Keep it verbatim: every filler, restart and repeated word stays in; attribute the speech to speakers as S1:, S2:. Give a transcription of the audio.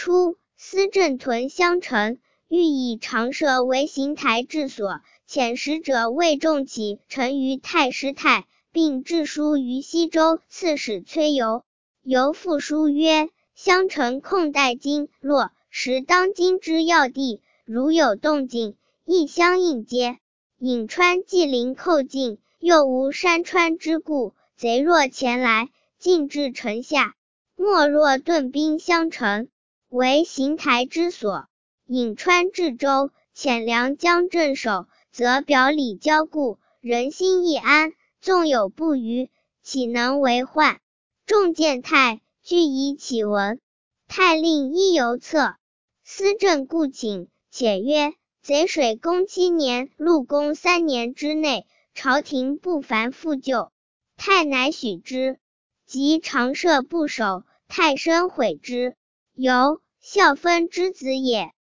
S1: 初，司镇屯襄城，欲以常设为行台治所，遣使者谓仲起臣于太师太，并致书于西州刺史崔游。游复书曰：襄城控带京洛，实当今之要地，如有动静，亦相应接。颍川既临寇境，又无山川之故，贼若前来，进至城下，莫若顿兵襄城，为行台之所。颍川至州，遣良将镇守，则表里交固，人心易安，纵有不虞，岂能为患？众见太，俱以启闻。太令依邮策，司镇故请，且曰：贼水攻七年，陆攻三年之内，朝廷不凡复救。太乃许之。及常设不守，太深悔之。由孝分之子也。